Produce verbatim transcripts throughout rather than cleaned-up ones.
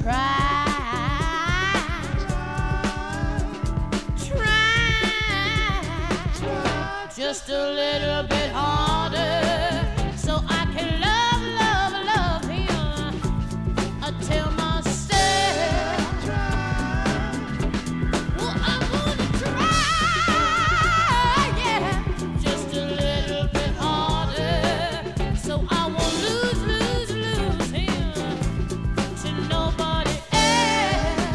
try just a little bit harder so I can love, love, love him until myself. Well, I'm gonna try, yeah, just a little bit harder so I won't lose, lose, lose him to nobody else.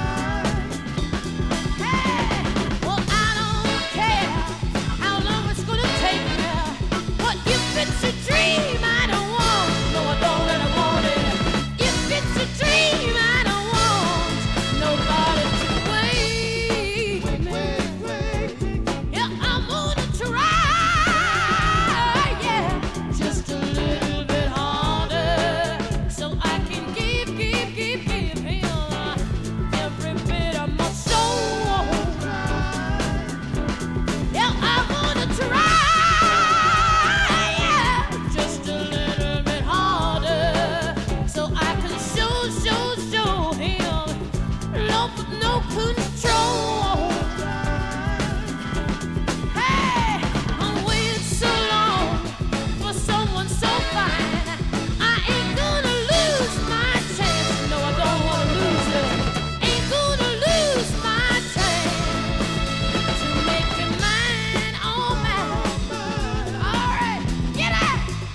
Hey, well, I don't care how long it's gonna take me, but if it's a dream I don't want, no, I don't really want it. If it's a dream I don't want nobody to wait me. Yeah, I'm gonna try, yeah, just a little bit harder so I can give, give, give, give him every bit of my soul. Yeah, I'm gonna try, yeah, just a little bit harder so I can show, show, show him love with no control. Hey, I'm waiting so long for someone so fine. I ain't gonna lose my chance. No, I don't wanna lose it. Ain't gonna lose my chance to make you mine, oh mine. All right, get out.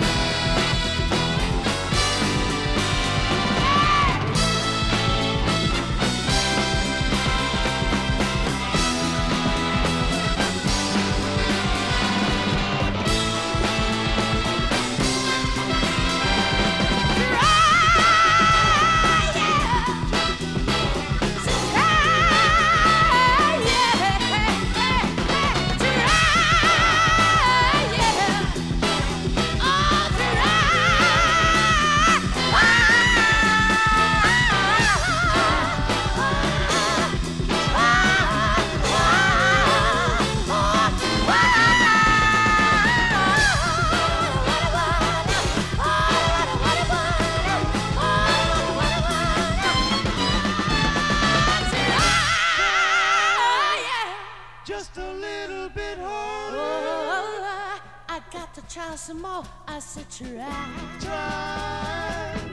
Just a little bit harder. Oh, I got to try some more. I said try. Try